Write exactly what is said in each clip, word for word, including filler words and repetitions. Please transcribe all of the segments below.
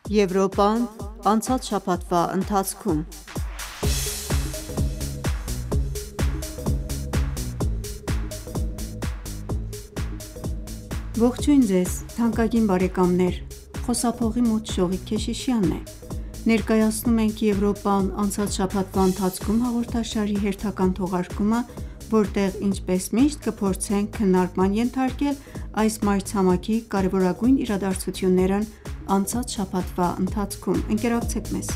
Եվրոպան անցած շաբաթվա ընթացքում։ Ողջույն ձեզ թանկագին բարեկամներ, խոսափողի մոտ Շողիկ Քեշիշյանն է: Ներկայացնում ենք «Եվրոպան անցած շաբաթվա ընթացքում» հաղորդաշարի հերթական թողարկումը, որտեղ ինչպես միշտ կփորձենք քննարկման ենթարկել այս մայրցամաքի կարևորագույն իրադարձություններն անցած շաբաթվա ընթացքում: Ընկերակցեք մեզ: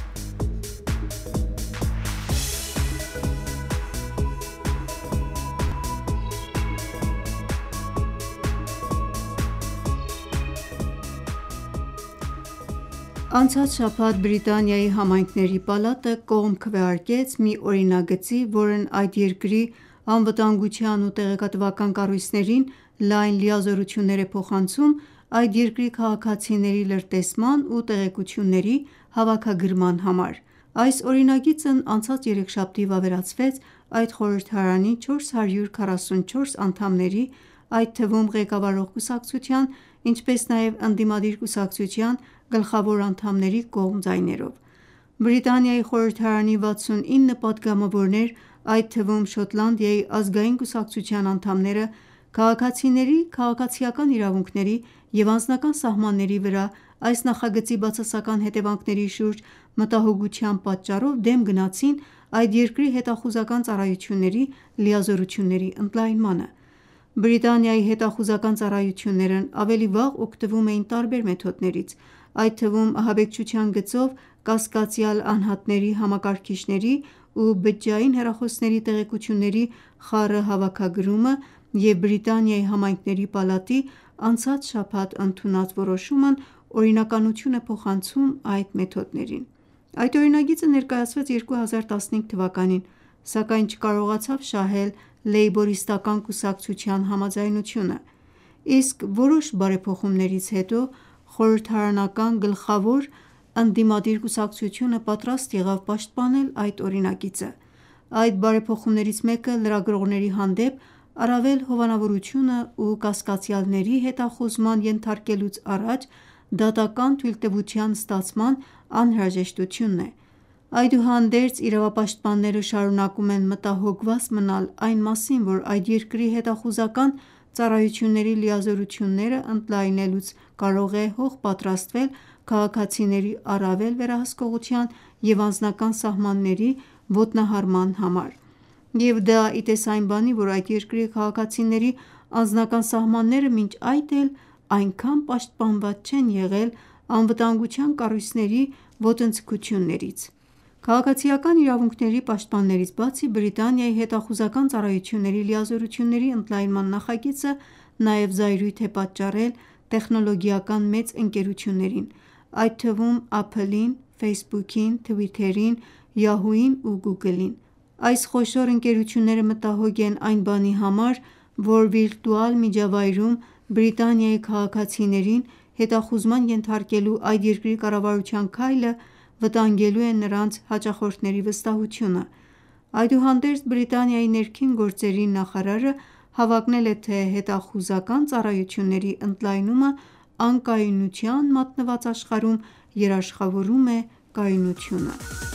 Անցած շաբաթ Բրիտանիայի համայնքների պալատը կողմ քվեարկեց մի օրինագծի, որն այդ երկրի անվտանգության ու տեղեկատվական կառույցներին լայն լիազորություններ է փոխանցում այդ երկրի քաղաքացիների լրտեսման ու տեղեկությունների հավաքագրման համար: Այս օրինագիծն անցած երեքշաբթի վավերացվեց այդ խորհրդարանի չորս հարյուր քառասունչորս անդամների, այդ թվում ղեկավարող կուսակցության, ինչպես նաև ընդդիմադիր կուսակցության գլխավոր անդամների կողմ ձայներով: Բրիտանիայի խորհրդարանի վաթսունինը պատգամավորներ, այդ թվում Շոտլանդիայի ազգային կուսակցության անդամները, քաղաքացիների քաղաքացիական իրավունքների և անձնական սահմանների վրա այս նախագծի բացասական հետևանքների շուրջ մտահոգության պատճառով դեմ գնացին այդ երկրի հետախուզական ծառայությունների լիազորությունների ընդլայնմանը: Բրիտանիայի հետախուզական ծառայություններն ավելի վաղ օգտվում էին տարբեր մեթոդներից, այդ թվում ահաբեկչության գծով կասկածյալ անհատների համակարգիչների ու բջջային հեռախոսների տեղեկությունների խառը հավաքագրումը և Բրիտանիայի համայնքների պալատի անցած շաբաթ ընդունած որոշումն օրինականություն է փոխանցում այդ մեթոդներին: Այդ օրինագիծը ներկայացվեց երկու հազար տասնհինգ թվականին, սակայն չկարողացավ շահել Լեյբորիստական կուսակցության համաձայնությունը: Իսկ որոշ բարեփոխումներից հետո խորհրդարանական գլխավոր ընդդիմադիր կուսակցությունը պատրաստ եղավ պաշտպանել այդ օրինագիծը: Այդ բարեփոխումներից մեկը լրագրողների հանդեպ առավել հովանավորությունը ու կասկածյալների հետախուզման ենթարկելուց առաջ դատական թույլտվության ստացման անհրաժեշտությունն է: Այդուհանդերձ իրավապաշտպանները շարունակում են մտահոգված մնալ այն մասին, որ այդ երկրի հետախուզական ծառայությունների լիազորությունները ընդլայնելուց կարող է հող պատրաստվել քաղաքացիների առավել վերահսկողության և անձնական սահմանների ոտնահարման համար: Եվ դա ի տես այն բանի, որ այդ երկրի քաղաքացիների անձնական սահմանները մինչ այդ էլ այնքան պաշտպանված չեն եղել անվտանգության կառույցների ոտնձգություններից: Քաղաքացիական իրավունքների պաշտպաններից բացի, Բրիտանիայի հետախուզական ծառայությունների լիազորությունների ընդլայնման նախագիծը նաև զայրույթ է պատճառել տեխնոլոգիական մեծ ընկերություններին, այդ թվում Apple-ին, Facebook-ին, Twitter-ին, Yahoo-ին ու Google-ին: Այս խոշոր ընկերությունները մտահոգ են այն բանի համար, որ վիրտուալ միջավայրում Բրիտանիայի քաղաքացիներին հետախուզման ենթարկելու այդ երկրի կառավարության քայլը վտանգելու է նրանց հաճախորդների վստահությունը: Այդուհանդերձ Բրիտանիայի ներքին գործերի նախարարը հավակնել է, թե հետախուզական ծառայությունների ընդլայնումը անկայունության մատնված աշխարհում երաշխավորում է կայունությունը: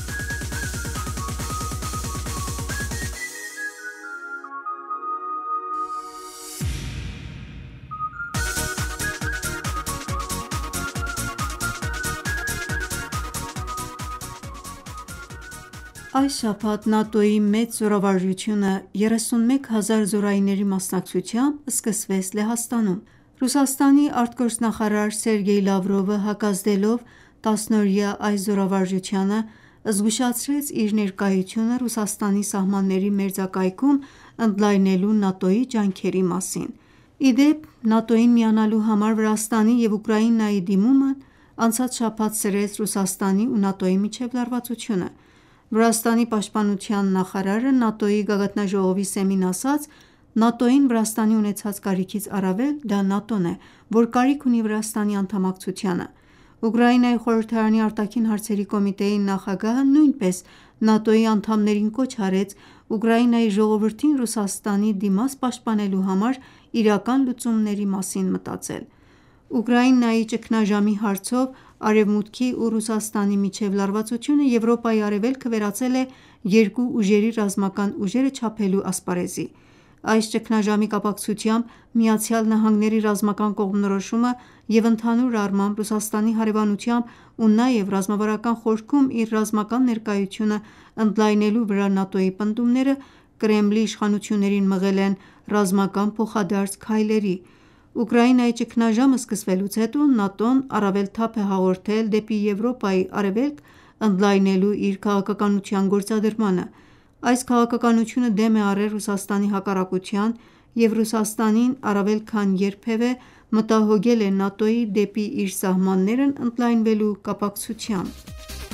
Այս շաբաթ ՆԱՏՕ-ի մեծ զորավարժությունը երեսունմեկ հազար զորայինների մասնակցությամբ սկսվեց Լեհաստանում: Ռուսաստանի արտգործնախարար Սերգեյ Լավրովը հակազդելով տասնօրյա այս զորավարժությանը, զգուշացրեց իր ներկայությունը Ռուսաստանի սահմանների մերձակայքում ընդլայնելու ՆԱՏՕ-ի ջանքերի մասին: Ի դեպ, ՆԱՏՕ-ին միանալու համար Վրաստանի և Ուկրաինայի դիմումն անցած շաբաթ սրեց Ռուսաստանի ու ՆԱՏՕ-ի միջև լարվածությունը: Վրաստանի պաշտպանության նախարարը ՆԱՏՕ-ի գագաթնաժողովի սեմին ասաց. «ՆԱՏՕ-ին Վրաստանի ունեցած կարիքից առավել դա ՆԱՏՕ-ն է, որ կարիք ունի Վրաստանի անդամակցությանը»: Ուկրաինայի խորհրդարանի արտաքին հարցերի կոմիտեի նախագահը նույնպես ՆԱՏՕ-ի անդամներին կոչ արեց Ուկրաինայի ժողովրդին Ռուսաստանի դիմաց պաշտպանելու համար իրական լուծումների մասին մտածել: Ուկրաինայի ճգնաժամի հարցով Արևմուտքի ու Ռուսաստանի միջև լարվածությունը Եվրոպայի արևելքը վերածել է երկու ուժերի ռազմական ուժերը չափելու ասպարեզի: Այս ճգնաժամի կապակցությամբ ԱՄՆ-ի ռազմական կողմնորոշումը և ընդհանուր առմամբ Ռուսաստանի հարևանությամբ ու նաև ռազմավարական խորքում իր ռազմական ներկայությունը ընդլայնելու վրա ՆԱՏՕ-ի պնդումները Կրեմլի իշխանություններին մղել են ռազմական փոխադարձ քայլերի: Ուկրաինայի ճգնաժամը սկսվելուց հետո ՆԱՏՕ-ն առավել թափ է հաղորդել դեպի Եվրոպայի արևելք ընդլայնելու իր քաղաքականության գործադրմանը: Այս քաղաքականությունը դեմ է առել Ռուսաստանի հակառակության և Ռուսաստանին առավել քան երբևէ մտահոգել է ՆԱՏՕ-ի դեպի իր սահմաններն ընդլայնվելու կապակցությամբ: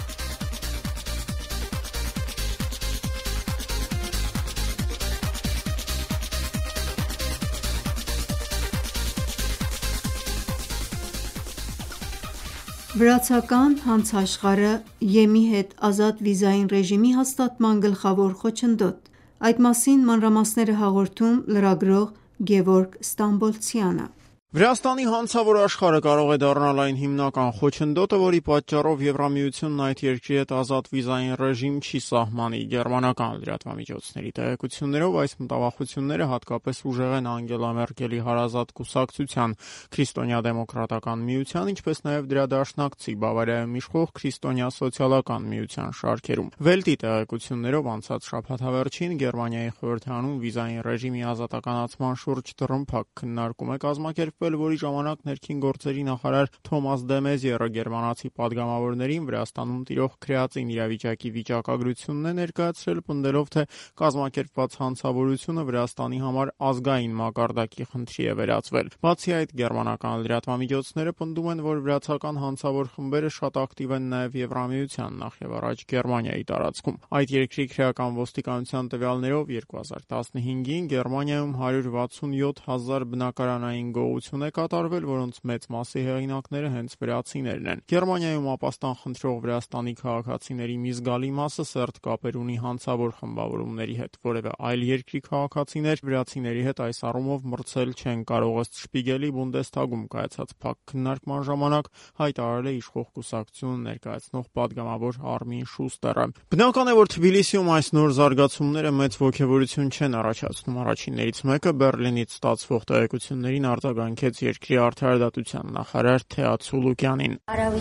Վրացական հանցաշխարհը Եմի հետ ազատ վիզային ռեժիմի հաստատման գլխավոր խոչընդոտ: Այդ մասին մանրամասներ է հաղորդում լրագրող Գևորգ Ստամբոլցյանը: Վրաստանի հանցավոր աշխարհը կարող է դառնալ այն հիմնական խոչընդոտը, որի պատճառով Եվրամիությունն այդ երկրի հետ ազատ վիզային ռեժիմ չի սահմանի: Գերմանական լրատվամիջոցների տեղեկություններով այս մտավախությունները հատկապես ուժեղ են Անգելա Մերկելի հարազատ կուսակցության Քրիստոնյա-դեմոկրատական միության, ինչպես նաև դրա դաշնակցի Բավարիայում իշխող Քրիստոնյա սոցիալական միության շարքերում: Վելտի տեղեկություններով անցած շաբաթավերջին Գերմանիայի խորհրդարանում վիզային ռեժիմի ազատականացման շուրջ դռնփակ քննարկում է կազմակերպվել, որի ժամանակ ներքին գործերի նախարար Թոմաս դե Մեզիերը գերմանացի պատգամավորներին Վրաստանում տիրող քրեածին իրավիճակի վիճակագրությունն է ներկայացրել, պնդելով, թե կազմակերպված հանցավորությունը Վրաստանի համար ազգային մակարդակի խնդրի է վերածվել: Բացի այդ, գերմանական լրատվամիջոցները պնդում են, որ վրացական հանցավոր խմբերը շատ ակտիվ են նաև Եվրամիության, նախևառաջ Գերմանիայի տարածքում: Այդ երկրի քրեական ոստիկանության տվյալներով երկու հազար տասնհինգին Գերմանիայում հարյուր վաթսունյոթ հազար բնակարանային գողություն է կատարվել, որոնց մեծ մասի հեղինակները հենց վրացիներն են: Գերմանիայում ապաստան խնդրող Վրաստանի քաղաքացիների մի զգալի մասը սերտ կապեր ունի հանցավոր խմբավորումների հետ: Որևէ այլ երկրի քաղաքացիներ վրացիների հետ այս առումով մրցել չեն կարող, ըստ Շպիգելի Բունդեսթագում կայացած փակ քննարկման ժամանակ հայտարարել է իշխող կուսակցությունը ներկայացնող պատգամավոր Արմին Շուստերը: Բնական է, որ Թբիլիսիում այս նոր զարգացումները մեծ ոգևորություն չեն առաջացնում: Առաջիններից մեկը Բեռլինից ստացվող տեղեկություններին արձագանքեց երկրի արդարադատության նախարար Թեա Ցուլուկյանին: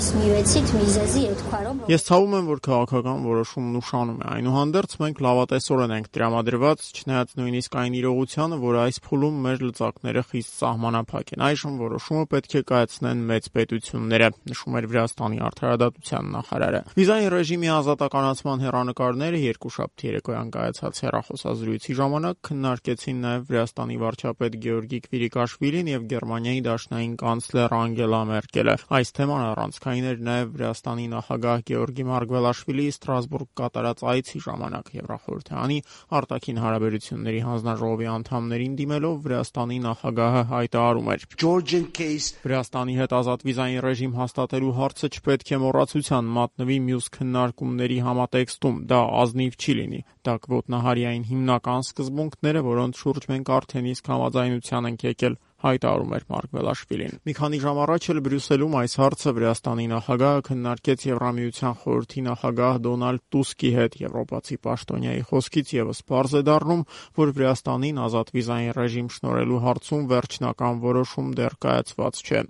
Ես ցավում եմ, որ քաղաքական որոշումն ուշանում է: Այնուհանդերձ, մենք լավատեսորեն ենք տրամադրված, չնայած նույնիսկ այն իրողությանը, որ այս փուլում մեր լծակները խիստ սահմանափակ են: Այժմ որոշումը պետք է կայացնեն մեծ պետությունները, նշում էր Վրաստանի արդարադատության նախարարը: Վիզային ռեժիմի ազատականացման հեռանկարները երկուշաբթի երեկոյան կայացած հեռախոսազրույցի ժամանակ քննարկեցին նաև Վրաստանի վարչապետ Գեորգի Քվիրիկաշվիլին և Գերմանիայի դաշնային կանցլեր Անգելա Մերկելը: Այս թեման առանցքային էր նաև Վրաստանի նախագահ Գեորգի Մարգվելաշվիլիի Ստրասբուրգ կատարած այցի ժամանակ: Եվրախորհրդարանի արտաքին հարաբերությունների հանձնաժողովի անդամներին դիմելով Վրաստանի նախագահը հայտարարում էր. Վրաստանի հետ ազատ վիզային ռեժիմ հաստատելու հարցը չպետք է մոռացության մատնվի մյուս քննարկումների համատեքստում: Դա ազնիվ չի լինի: Դա կոտնահարի այն հիմնական սկզբունքները, որոնց շուրջ մենք արդեն իսկ համաձայնության ենք եկել, հայտարարում էր Մարգվելաշվիլին: Մի քանի ժամ առաջ էլ Բրյուսելում այս հարցը Վրաստանի նախագահը քննարկեց Եվրամիության խորհրդի նախագահ Դոնալդ Տուսկի հետ: Եվրոպացի պաշտոնյայի խոսքից ևս պարզ է դառնում, որ Վրաստանին ազատ վիզային ռեժիմ շնորհելու հարցում վերջնական որոշում դեռ կայացված չէ: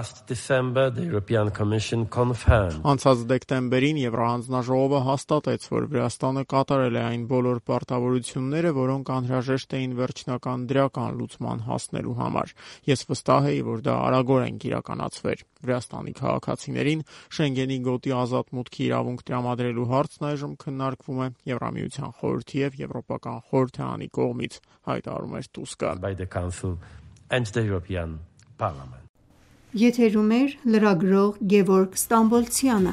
Անցած դեկտեմբերին Եվրահանձնաժողովը հաստատեց, որ Վրաստանը կատարել է այն բոլոր պարտավորությունները, որոնք անհրաժեշտ էին վերջնական դրական լուծման հասնելու համար: Ես վստահ էի, որ դա արագորեն կիրականացվեր: Վրաստանի քաղաքացիներին Շենգենի գոտի ազատ մուտքի իրավունք տրամադրելու հարցն այժմ քննարկվում է Եվրամիության խորհրդի և Եվրոպական խորհրդարանի կողմից, հայտարարում էր Տուսկը: Եթերում է լրագրող Գևորգ Ստամբոլցյանը: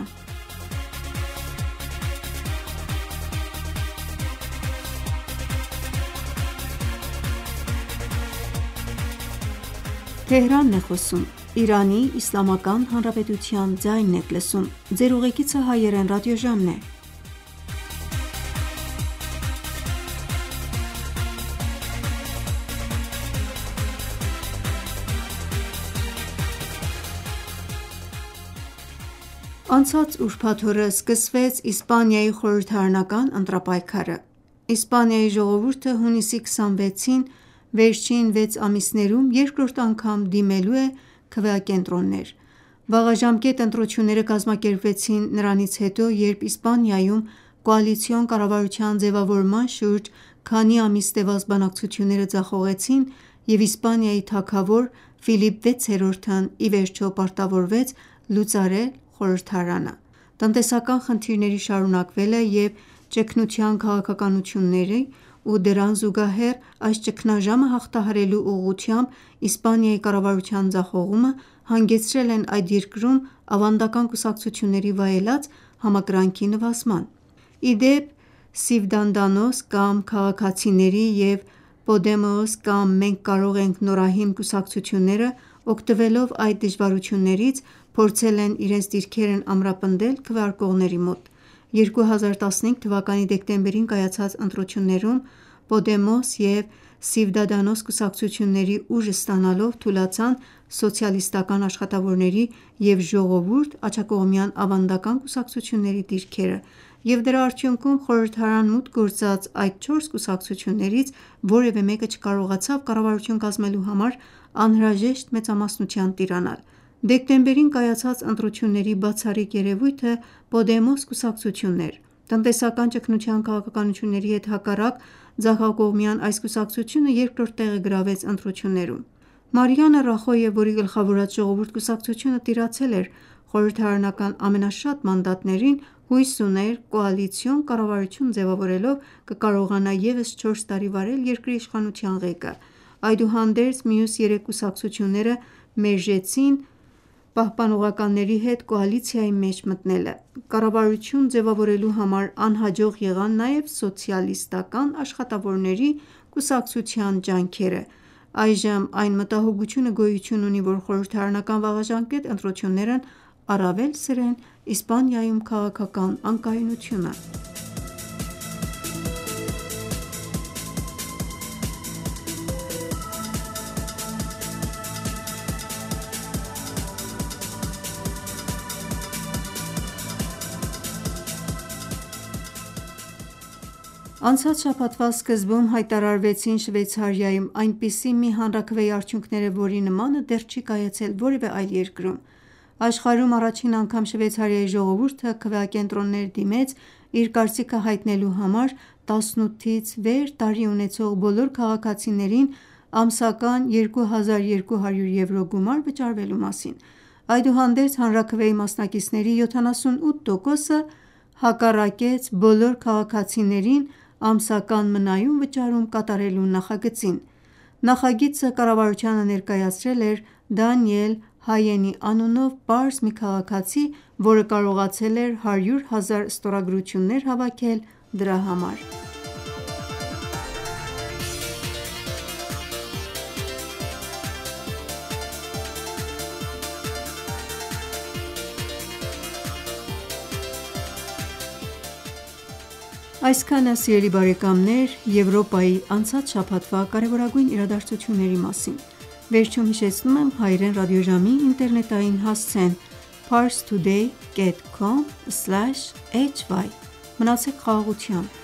Անցած ուրբաթ օրը սկսվեց Իսպանիայի խորհրդարանական ընտրապայքարը։ Իսպանիայի ժողովուրդը հունիսի քսանվեցին վերջին վեց ամիսներում երկրորդ անգամ դիմելու է քվեակենտրոններ։ Վաղաժամկետ ընտրությունները կազմակերպվեցին նրանից հետո, երբ Իսպանիայում կոալիցիոն կառավարության ձևավորման շուրջ քանի ամիս տևած բանակցությունները ձախողեցին, և Իսպանիայի թագավոր Ֆիլիպ վեցերորդն ի վերջո պարտավորվեց լուծարել խորհրդարանը։ Տնտեսական խնդիրների շարունակվելը և ճգնության քաղաքականությունների ու դրան զուգահեռ այս ճգնաժամը հաղթահարելու ուղղությամբ Իսպանիայի կառավարության ձախողումը հանգեցրել են այդ երկրում ավանդական կուսակցությունների վայելած համակրանքի նվազման։ Ի դեպ, Ciudadanos կամ «Քաղաքացիների» և Podemos կամ «Մենք կարող ենք» նորահիմն կուսակցությունները, օգտվելով այդ դժվարություններից, փորձել են իրենց դիրքերն ամրապնդել քվեարկողների մոտ։ երկու հազար տասնհինգ թվականի դեկտեմբերին կայացած ընտրություններում Podemos և Ciudadanos կուսակցությունների ուժը ստանալով թուլացան սոցիալիստական աշխատավորների և «Ժողովուրդ» աջակողմյան ավանդական կուսակցությունների դիրքերը, և դրա արդյունքում խորհրդարան մուտք գործած այդ չորս կուսակցություններից որևէ մեկը չկարողացավ կառավարություն կազմելու համար անհրաժեշտ մեծամասնության տիրանալ։ Դեկտեմբերին կայացած ընտրությունների բացառիկ երևույթը Podemos կուսակցությունն էր։ Տնտեսական ճգնության քաղաքականությունների հետ հակառակ, ձախակողմյան այս կուսակցությունը երկրորդ տեղը գրավեց ընտրություններում։ Մարիանա Ռախոյը, որի գլխավորած «Ժողովուրդ» կուսակցությունը տիրացել էր խորհրդարանական ամենաշատ մանդատներին, հույս ուներ կոալիցիոն կառավարություն ձևավորելով կկարողանա ևս չորս տարի վարել երկրի իշխանության ղեկը։ Այդուհանդերձ, մյուս երեք կուսակցությունները մերժեցին պահպանողականների հետ կոալիցիայի մեջ մտնելը։ Կառավարություն ձևավորելու համար անհաջող եղան նաև սոցիալիստական աշխատավորների կուսակցության ջանքերը։ Այժմ այն մտահոգությունը գոյություն ունի, որ խորհրդարանական վաղաժամկետ ընտրություններն առավել սրեն Իսպանիայում քաղաքական անկայունությունը։ Անցած շաբաթվա սկզբում հայտարարվեցին Շվեյցարիայում այնպիսի մի հանրաքվեի արդյունքները, որի նմանը դեռ չի կայացել որևէ այլ երկրում։ Աշխարհում առաջին անգամ Շվեյցարիայի ժողովուրդը քվեակենտրոններ դիմեց իր կարծիքը հայտնելու համար տասնութից վեր տարի ունեցող բոլոր քաղաքացիներին ամսական երկու հազար երկու հարյուր եվրո գումար վճարվելու մասին։ Այդուհանդերձ, հանրաքվեի մասնակիցների յոթանասունութ տոկոսը հակառակեց բոլոր քաղաքացիներին ամսական մնայուն վճարում կատարելու նախագծին։ Նախագիծը կառավարությանը ներկայացրել էր Դանիել Հայենի անունով պարզ մի քաղաքացի, որը կարողացել էր հարյուր հազար ստորագրություններ հավաքել դրա համար։ Այսքանը, սիրելի բարեկամներ, Եվրոպայի անցած շաբաթվա կարևորագույն իրադարձությունների մասին։ Վերջում հիշեցնում եմ հայրեն ռադիոժամի ինտերնետային հասցեն parstoday dot com slash h y։ Մնացեք խաղաղությամբ։